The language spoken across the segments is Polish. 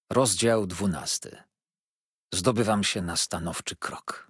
Rozdział 12. Zdobywam się na stanowczy krok.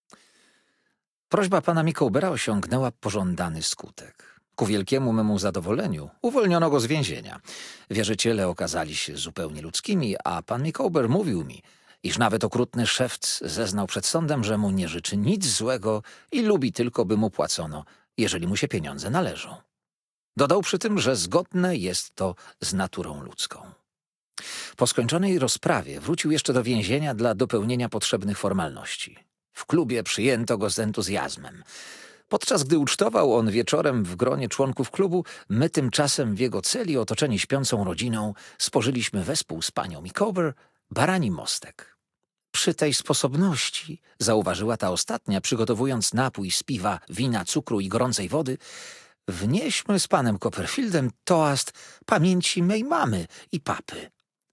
Prośba pana Micawbera osiągnęła pożądany skutek. Ku wielkiemu memu zadowoleniu uwolniono go z więzienia. Wierzyciele okazali się zupełnie ludzkimi, a pan Micawber mówił mi, iż nawet okrutny szewc zeznał przed sądem, że mu nie życzy nic złego i lubi tylko, by mu płacono, jeżeli mu się pieniądze należą. Dodał przy tym, że zgodne jest to z naturą ludzką. Po skończonej rozprawie wrócił jeszcze do więzienia dla dopełnienia potrzebnych formalności. W klubie przyjęto go z entuzjazmem. Podczas gdy ucztował on wieczorem w gronie członków klubu, my tymczasem w jego celi, otoczeni śpiącą rodziną, spożyliśmy wespół z panią Micawber barani mostek. Przy tej sposobności, zauważyła ta ostatnia, przygotowując napój z piwa, wina, cukru i gorącej wody, wnieśmy z panem Copperfieldem toast pamięci mej mamy i papy.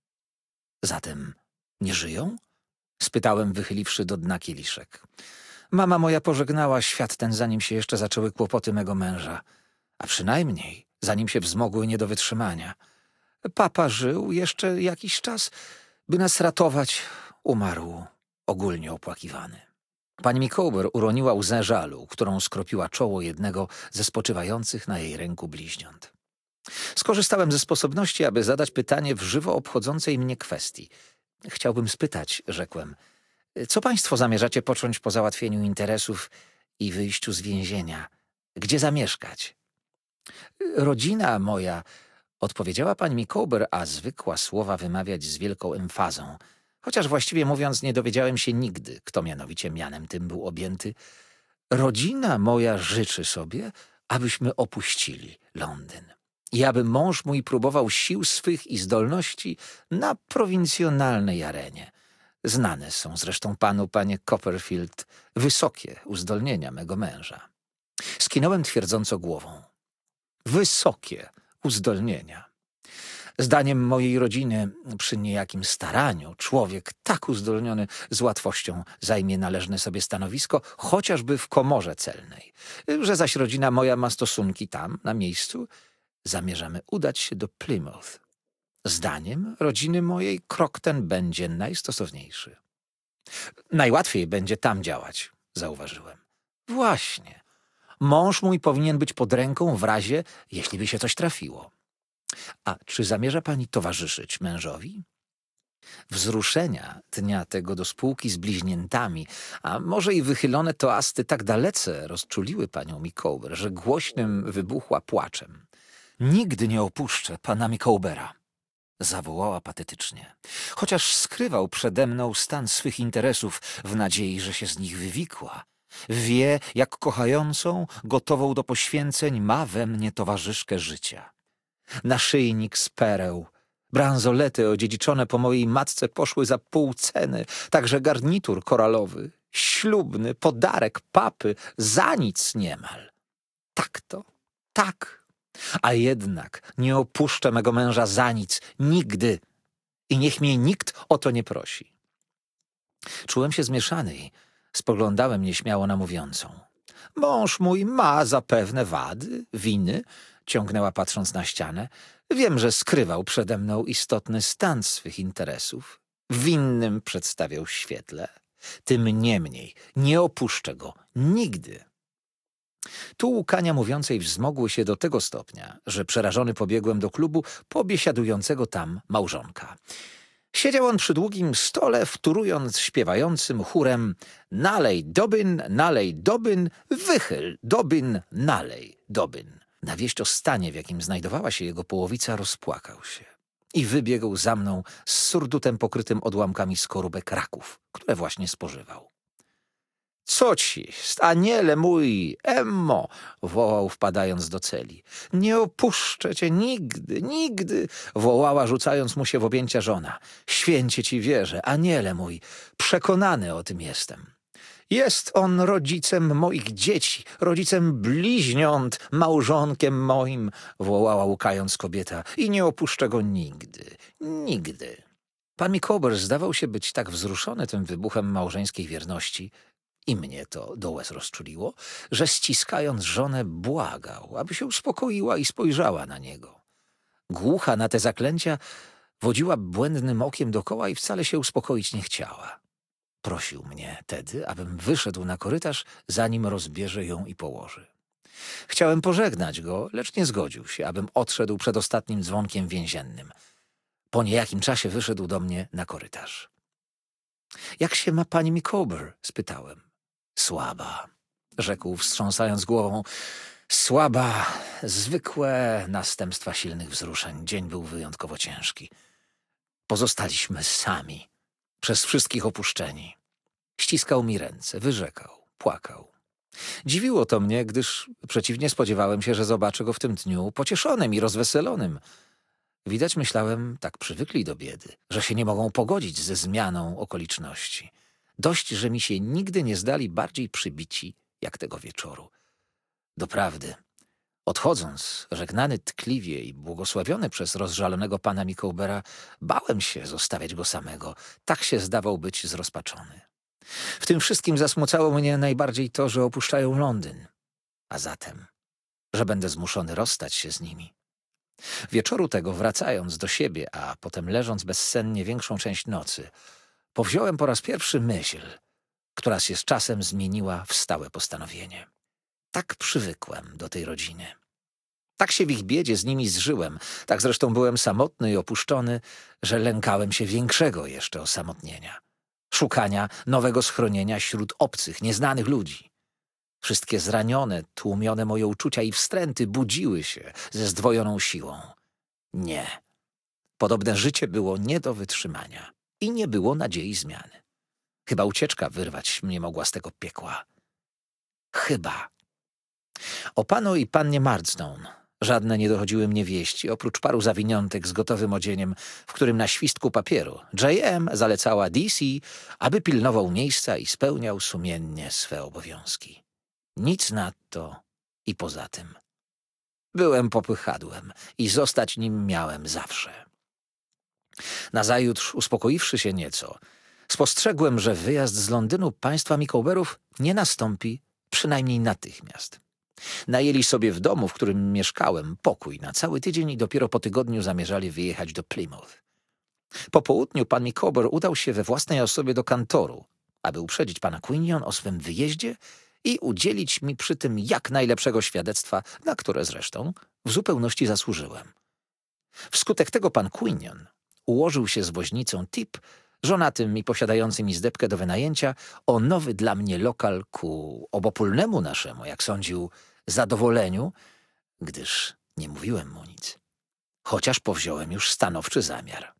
Zatem nie żyją? Spytałem, wychyliwszy do dna kieliszek. Mama moja pożegnała świat ten, zanim się jeszcze zaczęły kłopoty mego męża, a przynajmniej zanim się wzmogły nie do wytrzymania. Papa żył jeszcze jakiś czas, by nas ratować, umarł ogólnie opłakiwany. Pani Micawber uroniła łzę żalu, którą skropiła czoło jednego ze spoczywających na jej ręku bliźniąt. Skorzystałem ze sposobności, aby zadać pytanie w żywo obchodzącej mnie kwestii. Chciałbym spytać, rzekłem, co państwo zamierzacie począć po załatwieniu interesów i wyjściu z więzienia? Gdzie zamieszkać? Rodzina moja, odpowiedziała pani Micawber, a zwykła słowa wymawiać z wielką emfazą, chociaż właściwie mówiąc nie dowiedziałem się nigdy, kto mianowicie mianem tym był objęty. Rodzina moja życzy sobie, abyśmy opuścili Londyn. I aby mąż mój próbował sił swych i zdolności na prowincjonalnej arenie. Znane są zresztą panu, panie Copperfield, wysokie uzdolnienia mego męża. Skinąłem twierdząco głową. Wysokie uzdolnienia. Zdaniem mojej rodziny, przy niejakim staraniu, człowiek tak uzdolniony z łatwością zajmie należne sobie stanowisko, chociażby w komorze celnej. Że zaś rodzina moja ma stosunki tam, na miejscu, zamierzamy udać się do Plymouth. Zdaniem rodziny mojej krok ten będzie najstosowniejszy. Najłatwiej będzie tam działać, zauważyłem. Właśnie. Mąż mój powinien być pod ręką w razie, jeśli by się coś trafiło. A czy zamierza pani towarzyszyć mężowi? Wzruszenia dnia tego do spółki z bliźniętami, a może i wychylone toasty tak dalece rozczuliły panią Micawber, że głośnym wybuchła płaczem. Nigdy nie opuszczę pana Micawbera, zawołała patetycznie. Chociaż skrywał przede mną stan swych interesów w nadziei, że się z nich wywikła. Wie, jak kochającą, gotową do poświęceń ma we mnie towarzyszkę życia. Naszyjnik z pereł, bransolety odziedziczone po mojej matce poszły za pół ceny, także garnitur koralowy, ślubny, podarek papy, za nic niemal. Tak to, tak. A jednak nie opuszczę mego męża za nic, nigdy. I niech mnie nikt o to nie prosi. Czułem się zmieszany i spoglądałem nieśmiało na mówiącą. Mąż mój ma zapewne wady, winy, ciągnęła patrząc na ścianę. Wiem, że skrywał przede mną istotny stan swych interesów. W innym przedstawiał świetle. Tym niemniej nie opuszczę go nigdy. Tu łkania mówiącej wzmogły się do tego stopnia, że przerażony pobiegłem do klubu pobiesiadującego tam małżonka. Siedział on przy długim stole, wtórując śpiewającym chórem nalej dobyn, wychyl dobyn, nalej dobyn. Na wieść o stanie, w jakim znajdowała się jego połowica, rozpłakał się i wybiegł za mną z surdutem pokrytym odłamkami skorupek raków, które właśnie spożywał. Co ci jest, aniele mój, Emmo, wołał, wpadając do celi. Nie opuszczę cię nigdy, nigdy, wołała, rzucając mu się w objęcia żona. Święcie ci wierzę, aniele mój, przekonany o tym jestem. Jest on rodzicem moich dzieci, rodzicem bliźniąt, małżonkiem moim, wołała, łkając kobieta, i nie opuszczę go nigdy, nigdy. Pan Micawber zdawał się być tak wzruszony tym wybuchem małżeńskiej wierności, i mnie to do łez rozczuliło, że ściskając żonę błagał, aby się uspokoiła i spojrzała na niego. Głucha na te zaklęcia, Wodziła błędnym okiem dokoła i wcale się uspokoić nie chciała. Prosił mnie tedy, abym wyszedł na korytarz, zanim rozbierze ją i położy. Chciałem pożegnać go, lecz nie zgodził się, abym odszedł przed ostatnim dzwonkiem więziennym. Po niejakim czasie wyszedł do mnie na korytarz. „Jak się ma pani Micawber?” spytałem. „Słaba”, rzekł, wstrząsając głową. „Słaba, zwykłe następstwa silnych wzruszeń. Dzień był wyjątkowo ciężki. Pozostaliśmy sami, przez wszystkich opuszczeni. Ściskał mi ręce, wyrzekał, płakał. Dziwiło to mnie, gdyż przeciwnie spodziewałem się, że zobaczę go w tym dniu pocieszonym i rozweselonym. Widać, myślałem, tak przywykli do biedy, że się nie mogą pogodzić ze zmianą okoliczności. Dość, że mi się nigdy nie zdali bardziej przybici jak tego wieczoru. Doprawdy, odchodząc, żegnany tkliwie i błogosławiony przez rozżalonego pana Micawbera, bałem się zostawiać go samego, tak się zdawał być zrozpaczony. W tym wszystkim zasmucało mnie najbardziej to, że opuszczają Londyn, a zatem, że będę zmuszony rozstać się z nimi. Wieczoru tego, wracając do siebie, a potem leżąc bezsennie większą część nocy, powziąłem po raz pierwszy myśl, która się z czasem zmieniła w stałe postanowienie. Tak przywykłem do tej rodziny. Tak się w ich biedzie z nimi zżyłem, tak zresztą byłem samotny i opuszczony, że lękałem się większego jeszcze osamotnienia. Szukania nowego schronienia wśród obcych, nieznanych ludzi. Wszystkie zranione, tłumione moje uczucia i wstręty budziły się ze zdwojoną siłą. Nie. Podobne życie było nie do wytrzymania i nie było nadziei zmiany. Chyba ucieczka wyrwać mnie mogła z tego piekła. Chyba. O panu i pannie Marsdone żadne nie dochodziły mnie wieści, oprócz paru zawiniątek z gotowym odzieniem, w którym na świstku papieru J.M. zalecała D.C., aby pilnował miejsca i spełniał sumiennie swe obowiązki. Nic nadto i poza tym. Byłem popychadłem i zostać nim miałem zawsze. Nazajutrz, uspokoiwszy się nieco, spostrzegłem, że wyjazd z Londynu państwa Micawberów nie nastąpi przynajmniej natychmiast. Najęli sobie w domu, w którym mieszkałem, pokój na cały tydzień i dopiero po tygodniu zamierzali wyjechać do Plymouth. Po południu pan Micawber udał się we własnej osobie do kantoru, aby uprzedzić pana Quinion o swym wyjeździe i udzielić mi przy tym jak najlepszego świadectwa, na które zresztą w zupełności zasłużyłem. Wskutek tego pan Quinion ułożył się z woźnicą Tip, żonatym i posiadającym izdebkę do wynajęcia, o nowy dla mnie lokal ku obopólnemu naszemu, jak sądził, zadowoleniu, gdyż nie mówiłem mu nic, chociaż powziąłem już stanowczy zamiar.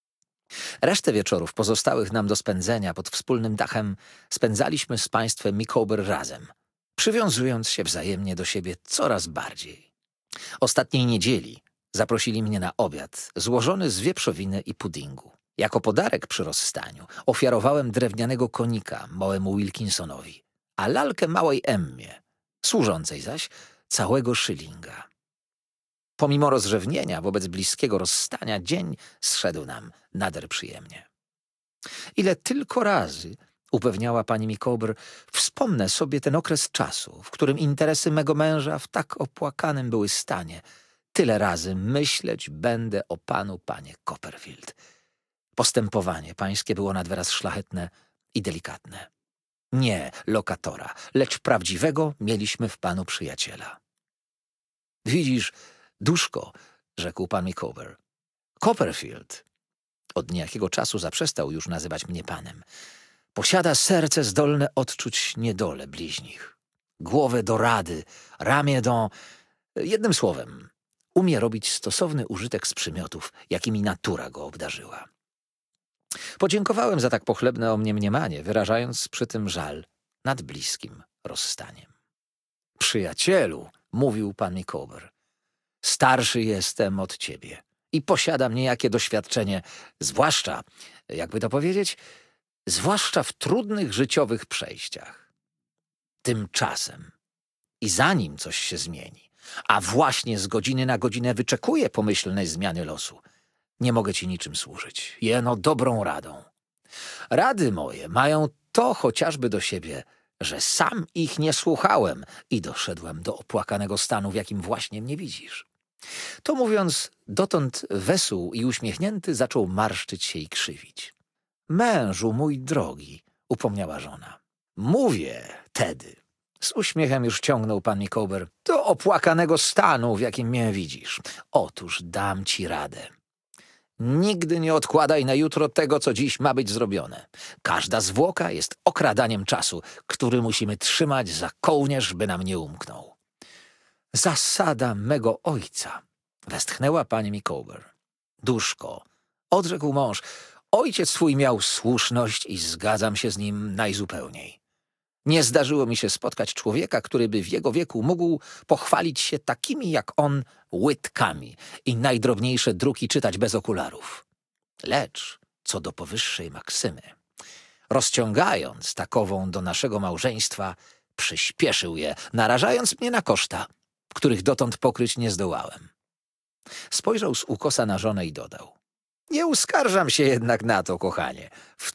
Resztę wieczorów pozostałych nam do spędzenia pod wspólnym dachem spędzaliśmy z państwem Micawber razem, przywiązując się wzajemnie do siebie coraz bardziej. Ostatniej niedzieli zaprosili mnie na obiad złożony z wieprzowiny i puddingu. Jako podarek przy rozstaniu ofiarowałem drewnianego konika małemu Wilkinsonowi, a lalkę małej Emmie, służącej zaś całego szylinga. Pomimo rozrzewnienia wobec bliskiego rozstania dzień zszedł nam nader przyjemnie. Ile tylko razy, upewniała pani Micawber, wspomnę sobie ten okres czasu, w którym interesy mego męża w tak opłakanym były stanie, tyle razy myśleć będę o panu, panie Copperfield. Postępowanie pańskie było nad wyraz szlachetne i delikatne. Nie lokatora, lecz prawdziwego mieliśmy w panu przyjaciela. Widzisz, duszko, rzekł pan Micawber, Copperfield, od niejakiego czasu zaprzestał już nazywać mnie panem, posiada serce zdolne odczuć niedolę bliźnich, głowę do rady, ramię do... Jednym słowem, umie robić stosowny użytek z przymiotów, jakimi natura go obdarzyła. Podziękowałem za tak pochlebne o mnie mniemanie, wyrażając przy tym żal nad bliskim rozstaniem. Przyjacielu, mówił pan Micawber, starszy jestem od ciebie i posiadam niejakie doświadczenie, zwłaszcza, jakby to powiedzieć, zwłaszcza w trudnych życiowych przejściach. Tymczasem i zanim coś się zmieni, a właśnie z godziny na godzinę wyczekuję pomyślnej zmiany losu, nie mogę ci niczym służyć, jeno dobrą radą. Rady moje mają to chociażby do siebie, że sam ich nie słuchałem i doszedłem do opłakanego stanu, w jakim właśnie mnie widzisz. To mówiąc, dotąd wesół i uśmiechnięty zaczął marszczyć się i krzywić. Mężu mój drogi, upomniała żona. Mówię, Tedy. Z uśmiechem już ciągnął pan Micawber. Do opłakanego stanu, w jakim mnie widzisz. Otóż dam ci radę. Nigdy nie odkładaj na jutro tego, co dziś ma być zrobione. Każda zwłoka jest okradaniem czasu, który musimy trzymać za kołnierz, by nam nie umknął. Zasada mego ojca, westchnęła pani Micawber. Duszko, odrzekł mąż, ojciec twój miał słuszność i zgadzam się z nim najzupełniej. Nie zdarzyło mi się spotkać człowieka, który by w jego wieku mógł pochwalić się takimi jak on łydkami i najdrobniejsze druki czytać bez okularów. Lecz co do powyższej maksymy, rozciągając takową do naszego małżeństwa, przyspieszył je, narażając mnie na koszta, których dotąd pokryć nie zdołałem. Spojrzał z ukosa na żonę i dodał. Nie uskarżam się jednak na to, kochanie.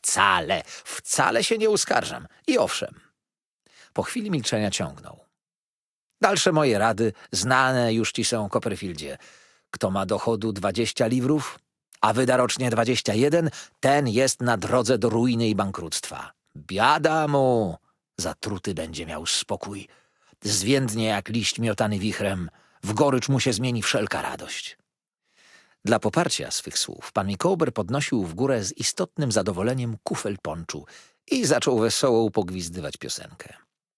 Wcale się nie uskarżam. I owszem. Po chwili milczenia ciągnął. Dalsze moje rady znane już ci są, Copperfieldzie. Kto ma dochodu 20 liwrów, a wyda rocznie 21, ten jest na drodze do ruiny i bankructwa. Biada mu! Zatruty będzie miał spokój. Zwiędnie jak liść miotany wichrem. W gorycz mu się zmieni wszelka radość. Dla poparcia swych słów pan Micawber podnosił w górę z istotnym zadowoleniem kufel ponczu i zaczął wesoło pogwizdywać piosenkę.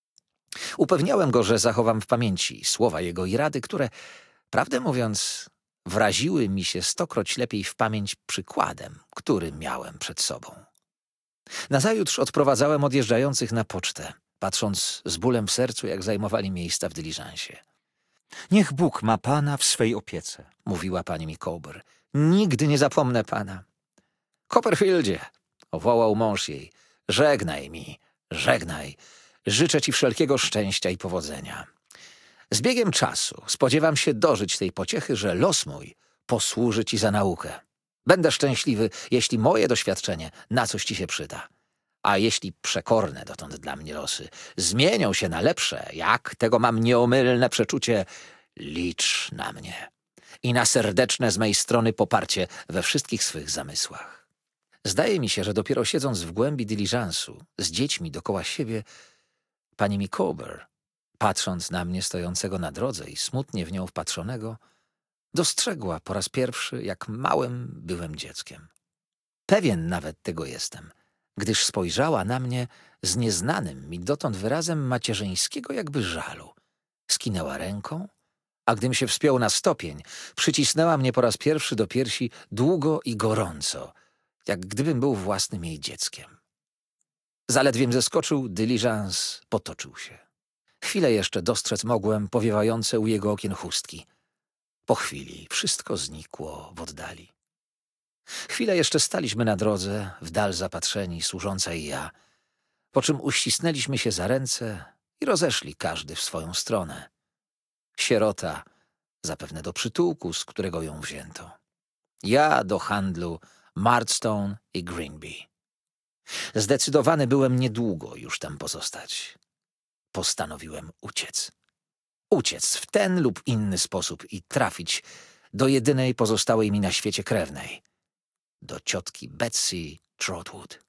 Upewniałem go, że zachowam w pamięci słowa jego i rady, które, prawdę mówiąc, wraziły mi się stokroć lepiej w pamięć przykładem, który miałem przed sobą. Nazajutrz odprowadzałem odjeżdżających na pocztę, patrząc z bólem w sercu, jak zajmowali miejsca w dyliżansie. Niech Bóg ma pana w swej opiece, mówiła pani Micawber. Nigdy nie zapomnę pana. Copperfieldzie, wołał mąż jej, żegnaj mi, żegnaj. Życzę ci wszelkiego szczęścia i powodzenia. Z biegiem czasu spodziewam się dożyć tej pociechy, że los mój posłuży ci za naukę. Będę szczęśliwy, jeśli moje doświadczenie na coś ci się przyda. A jeśli przekorne dotąd dla mnie losy zmienią się na lepsze, jak tego mam nieomylne przeczucie, licz na mnie i na serdeczne z mej strony poparcie we wszystkich swych zamysłach. Zdaje mi się, że dopiero siedząc w głębi dyliżansu, z dziećmi dokoła siebie, pani Micawber, patrząc na mnie stojącego na drodze i smutnie w nią wpatrzonego, dostrzegła po raz pierwszy, jak małym byłem dzieckiem. Pewien nawet tego jestem, gdyż spojrzała na mnie z nieznanym mi dotąd wyrazem macierzyńskiego jakby żalu. Skinęła ręką, a gdym się wspiął na stopień, przycisnęła mnie po raz pierwszy do piersi długo i gorąco, jak gdybym był własnym jej dzieckiem. Zaledwiem zeskoczył, dyliżans potoczył się. Chwilę jeszcze dostrzec mogłem powiewające u jego okien chustki. Po chwili wszystko znikło w oddali. Chwilę jeszcze staliśmy na drodze, w dal zapatrzeni, służąca i ja, po czym uścisnęliśmy się za ręce i rozeszli każdy w swoją stronę. Sierota zapewne do przytułku, z którego ją wzięto. Ja do handlu Murdstone i Grinby. Zdecydowany byłem niedługo już tam pozostać. Postanowiłem uciec. Uciec w ten lub inny sposób i trafić do jedynej pozostałej mi na świecie krewnej. Do ciotki Betsy Trotwood.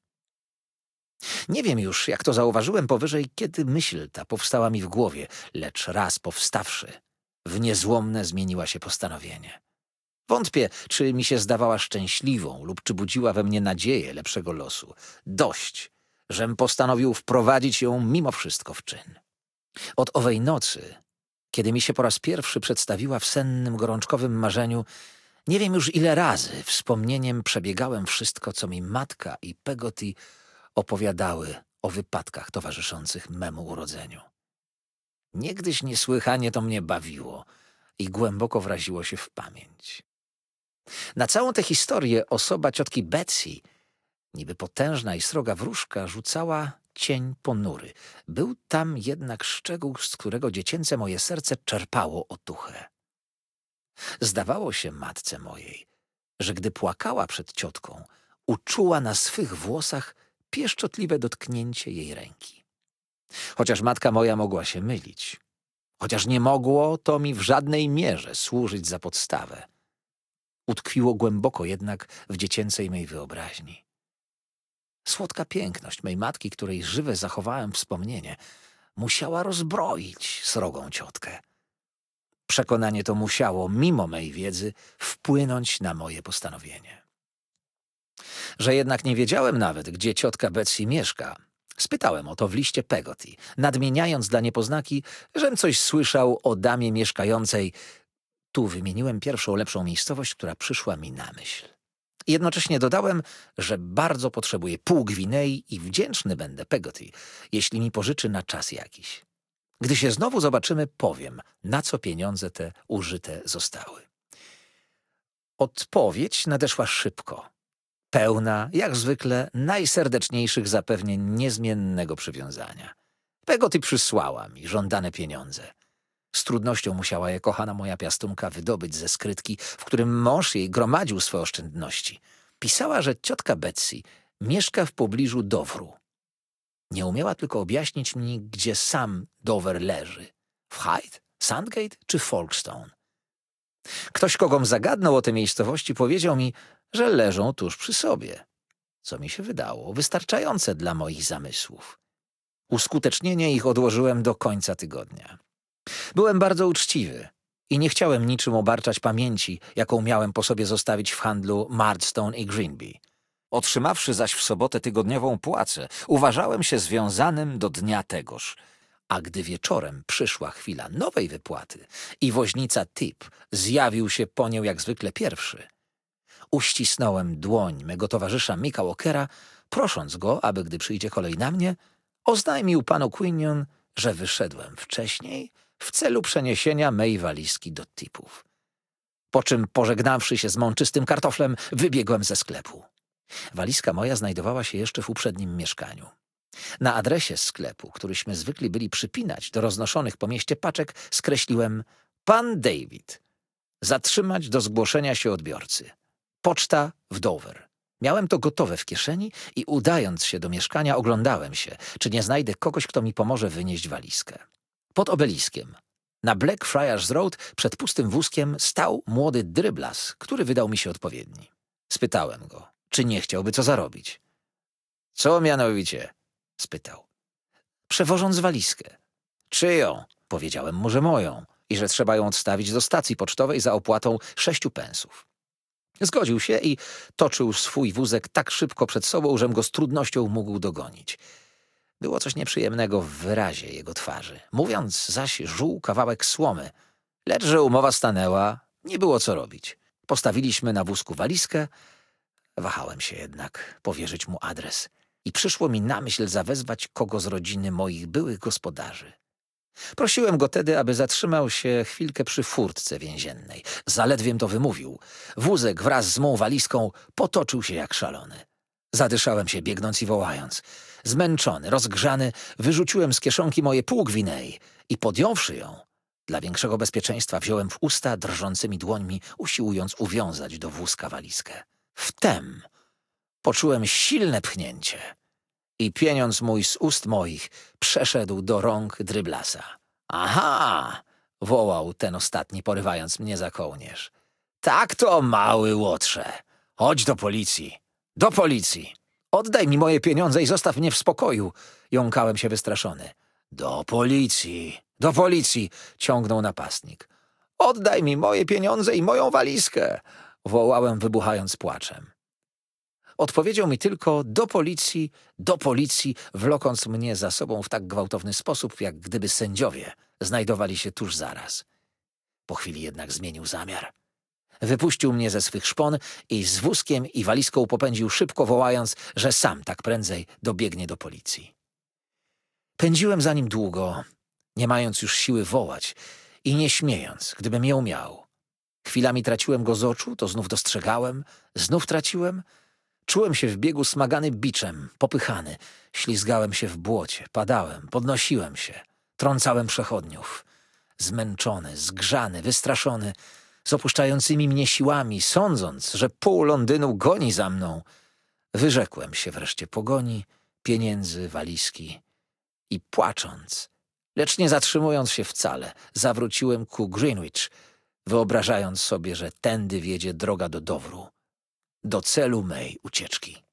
Nie wiem już, jak to zauważyłem powyżej, kiedy myśl ta powstała mi w głowie, lecz raz powstawszy, w niezłomne zmieniła się postanowienie. Wątpię, czy mi się zdawała szczęśliwą lub czy budziła we mnie nadzieję lepszego losu. Dość, żem postanowił wprowadzić ją mimo wszystko w czyn. Od owej nocy, kiedy mi się po raz pierwszy przedstawiła w sennym, gorączkowym marzeniu, nie wiem już ile razy wspomnieniem przebiegałem wszystko, co mi matka i Peggotty opowiadały o wypadkach towarzyszących memu urodzeniu. Niegdyś niesłychanie to mnie bawiło i głęboko wraziło się w pamięć. Na całą tę historię osoba ciotki Betsy, niby potężna i sroga wróżka, rzucała cień ponury. Był tam jednak szczegół, z którego dziecięce moje serce czerpało otuchę. Zdawało się matce mojej, że gdy płakała przed ciotką, uczuła na swych włosach pieszczotliwe dotknięcie jej ręki. Chociaż matka moja mogła się mylić. chociaż nie mogło to mi w żadnej mierze służyć za podstawę. Utkwiło głęboko jednak w dziecięcej mej wyobraźni. Słodka piękność mej matki, której żywe zachowałem wspomnienie, musiała rozbroić srogą ciotkę. Przekonanie to musiało, mimo mej wiedzy, wpłynąć na moje postanowienie. Że jednak nie wiedziałem nawet, gdzie ciotka Betsy mieszka, spytałem o to w liście Peggotty, nadmieniając dla niepoznaki, żem coś słyszał o damie mieszkającej. Tu wymieniłem pierwszą lepszą miejscowość, która przyszła mi na myśl. Jednocześnie dodałem, że bardzo potrzebuję pół Gwinei i wdzięczny będę Peggotty, jeśli mi pożyczy na czas jakiś. Gdy się znowu zobaczymy, powiem, na co pieniądze te użyte zostały. Odpowiedź nadeszła szybko, pełna, jak zwykle, najserdeczniejszych zapewnień niezmiennego przywiązania. Peggotty przysłała mi żądane pieniądze. Z trudnością musiała je kochana moja piastunka wydobyć ze skrytki, w którym mąż jej gromadził swoje oszczędności. Pisała, że ciotka Betsy mieszka w pobliżu Dowru. Nie umiała tylko objaśnić mi, gdzie sam Dover leży. W Hythe, Sandgate czy Folkestone. Ktoś, kogom zagadnął o te miejscowości, powiedział mi, że leżą tuż przy sobie, co mi się wydało wystarczające dla moich zamysłów. Uskutecznienie ich odłożyłem do końca tygodnia. Byłem bardzo uczciwy i nie chciałem niczym obarczać pamięci, jaką miałem po sobie zostawić w handlu Mardstone i Greenby. Otrzymawszy zaś w sobotę tygodniową płacę, uważałem się związanym do dnia tegoż. A gdy wieczorem przyszła chwila nowej wypłaty i woźnica Tip zjawił się po nią jak zwykle pierwszy, uścisnąłem dłoń mego towarzysza Micka Walkera, prosząc go, aby gdy przyjdzie kolej na mnie, oznajmił panu Quinion, że wyszedłem wcześniej w celu przeniesienia mej walizki do Tipów. Po czym, pożegnawszy się z mączystym kartoflem, wybiegłem ze sklepu. Walizka moja znajdowała się jeszcze w uprzednim mieszkaniu. Na adresie sklepu, któryśmy zwykli byli przypinać do roznoszonych po mieście paczek, skreśliłem: pan David. Zatrzymać do zgłoszenia się odbiorcy. Poczta w Dover. Miałem to gotowe w kieszeni i udając się do mieszkania oglądałem się, czy nie znajdę kogoś, kto mi pomoże wynieść walizkę. Pod obeliskiem, na Blackfriars Road, przed pustym wózkiem, stał młody dryblas, który wydał mi się odpowiedni. Spytałem go, czy nie chciałby co zarobić. Co mianowicie? Spytał. Przewożąc walizkę. Czyją? Powiedziałem mu, że moją i że trzeba ją odstawić do stacji pocztowej za opłatą 6 pensów. Zgodził się i toczył swój wózek tak szybko przed sobą, żem go z trudnością mógł dogonić. Było coś nieprzyjemnego w wyrazie jego twarzy. Mówiąc zaś, żuł kawałek słomy. Lecz że umowa stanęła, nie było co robić. Postawiliśmy na wózku walizkę. Wahałem się jednak powierzyć mu adres i przyszło mi na myśl zawezwać kogo z rodziny moich byłych gospodarzy. Prosiłem go tedy, aby zatrzymał się chwilkę przy furtce więziennej. Zaledwiem to wymówił. Wózek wraz z mą walizką potoczył się jak szalony. Zadyszałem się, biegnąc i wołając. Zmęczony, rozgrzany, wyrzuciłem z kieszonki moje pół gwinei i podjąwszy ją, dla większego bezpieczeństwa wziąłem w usta drżącymi dłońmi, usiłując uwiązać do wózka walizkę. Wtem poczułem silne pchnięcie i pieniądz mój z ust moich przeszedł do rąk dryblasa. Aha! Wołał ten ostatni, porywając mnie za kołnierz. Tak to, mały łotrze. Chodź do policji. Do policji. Oddaj mi moje pieniądze i zostaw mnie w spokoju. Jąkałem się wystraszony. Do policji. Do policji. Ciągnął napastnik. Oddaj mi moje pieniądze i moją walizkę. Wołałem, wybuchając płaczem. Odpowiedział mi tylko do policji, wlokąc mnie za sobą w tak gwałtowny sposób, jak gdyby sędziowie znajdowali się tuż zaraz. Po chwili jednak zmienił zamiar. Wypuścił mnie ze swych szpon i z wózkiem i walizką popędził szybko, wołając, że sam tak prędzej dobiegnie do policji. Pędziłem za nim długo, nie mając już siły wołać i nie śmiejąc, gdybym ją miał. Chwilami traciłem go z oczu, to znów dostrzegałem, znów traciłem. Czułem się w biegu smagany biczem, popychany. Ślizgałem się w błocie, padałem, podnosiłem się, trącałem przechodniów. Zmęczony, zgrzany, wystraszony, z opuszczającymi mnie siłami, sądząc, że pół Londynu goni za mną, wyrzekłem się wreszcie pogoni, pieniędzy, walizki i płacząc Lecz nie zatrzymując się wcale, zawróciłem ku Greenwich, wyobrażając sobie, że tędy wiedzie droga do Dowru, do celu mej ucieczki.